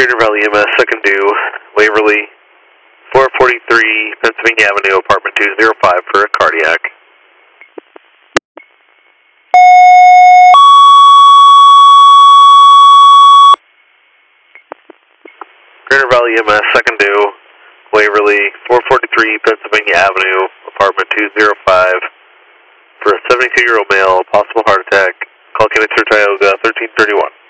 Greater Valley EMS, second due, Waverly, 443 Pennsylvania Avenue, apartment 205 for a cardiac. Greater Valley EMS, second due, Waverly, 443 Pennsylvania Avenue, apartment 205 for a 72-year-old male, possible heart attack. Call Kennedy Tioga, 1331.